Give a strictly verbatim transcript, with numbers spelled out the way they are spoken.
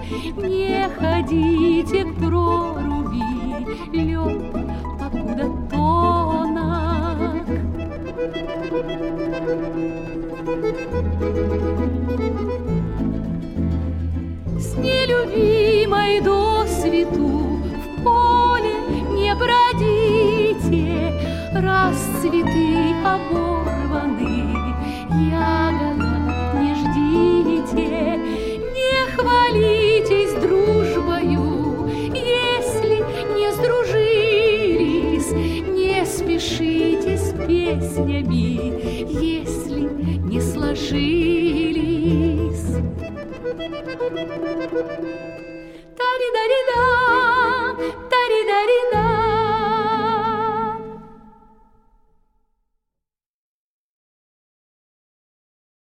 Не ходите к проруби, лед покуда тонок. С нелюбимой досвету в поле не бродите, раз цветы оборваны, ягода не ждите. Не хвалитесь дружбою, если не сдружились, не спешите с песнями, если не сложились. Тари-дари-да.